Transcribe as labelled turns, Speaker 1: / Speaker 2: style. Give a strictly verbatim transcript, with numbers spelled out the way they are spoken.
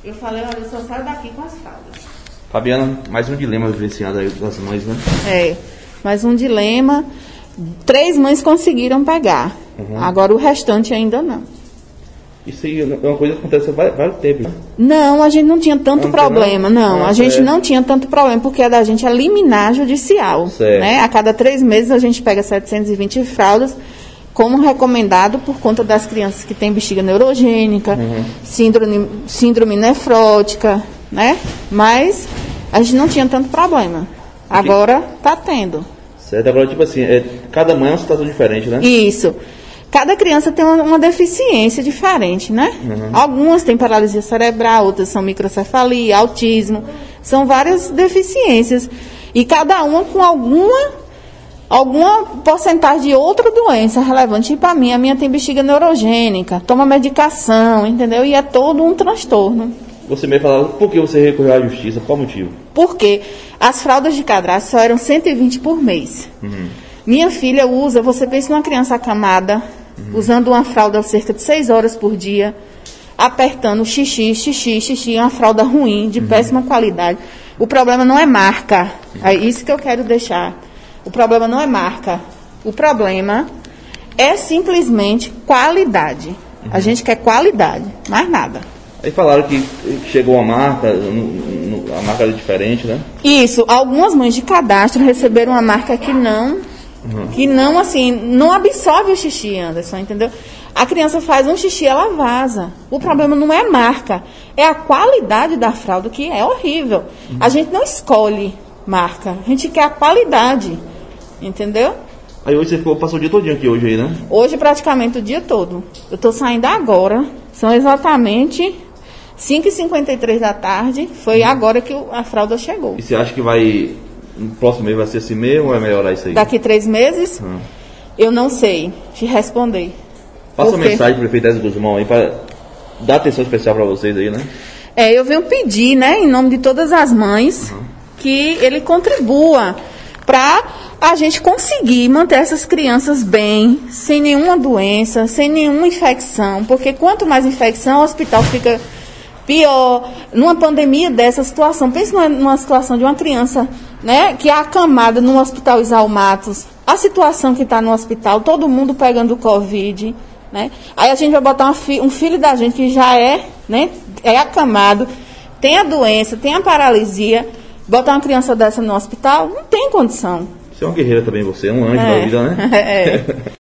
Speaker 1: Eu falei, olha, eu só saio daqui com as fraldas.
Speaker 2: Fabiana, mais um dilema vivenciado aí das mães, né?
Speaker 1: É, mais um dilema. Três mães conseguiram pegar. Uhum. Agora o restante ainda não.
Speaker 2: Isso aí é uma coisa que acontece há vários tempos, né?
Speaker 1: Não, a gente não tinha tanto não problema, não. não. A gente não tinha tanto problema, porque a da gente é liminar judicial. Né? A cada três meses a gente pega setecentas e vinte fraldas, como recomendado por conta das crianças que têm bexiga neurogênica, uhum. síndrome, síndrome nefrótica, né? Mas a gente não tinha tanto problema. Agora está tendo.
Speaker 2: Certo, agora tipo assim, é, cada mãe é uma situação diferente, né?
Speaker 1: Isso. Cada criança tem uma, uma deficiência diferente, né? Uhum. Algumas têm paralisia cerebral, outras são microcefalia, autismo. São várias deficiências. E cada uma com alguma, alguma porcentagem de outra doença relevante. Tipo a minha, a minha tem bexiga neurogênica, toma medicação, entendeu? E é todo um transtorno.
Speaker 2: Você me falava, por que você recorreu à justiça? Qual motivo?
Speaker 1: Porque as fraldas de cadastro só eram cento e vinte por mês. Uhum. Minha filha usa, você pensa numa criança acamada, uhum. usando uma fralda cerca de seis horas por dia, apertando xixi, xixi, xixi, uma fralda ruim, de uhum. péssima qualidade. O problema não é marca, é isso que eu quero deixar. O problema não é marca, o problema é simplesmente qualidade. Uhum. A gente quer qualidade, mais nada.
Speaker 2: Aí falaram que chegou a marca, a marca era diferente, né? Isso,
Speaker 1: algumas mães de cadastro receberam uma marca que não, uhum. que não, assim, não absorve o xixi, Anderson, entendeu? A criança faz um xixi, ela vaza. O problema não é a marca, é a qualidade da fralda, que é horrível. Uhum. A gente não escolhe marca, a gente quer a qualidade, entendeu?
Speaker 2: Aí hoje você ficou, passou o dia todinho aqui hoje aí, né?
Speaker 1: Hoje praticamente o dia todo. Eu estou saindo agora, são exatamente cinco e cinquenta e três da tarde, foi hum. agora que a fralda chegou.
Speaker 2: E você acha que vai, no próximo mês vai ser assim mesmo ou vai melhorar isso aí?
Speaker 1: Daqui três meses? Hum. Eu não sei te responder.
Speaker 2: Passa uma mensagem para o prefeito Ézio Guzmão aí para dar atenção especial para vocês aí, né?
Speaker 1: É, eu venho pedir, né, em nome de todas as mães, uhum. que ele contribua para a gente conseguir manter essas crianças bem, sem nenhuma doença, sem nenhuma infecção, porque quanto mais infecção, o hospital fica pior. Numa pandemia dessa situação, pense numa, numa situação de uma criança, né, que é acamada no hospital Isaú Matos, a situação que está no hospital, todo mundo pegando Covid, né? Aí a gente vai botar uma fi, um filho da gente que já é, né, é acamado, tem a doença, tem a paralisia, botar uma criança dessa no hospital, não tem condição.
Speaker 2: Você é uma guerreira também, você é um anjo é. da vida, né?
Speaker 1: É.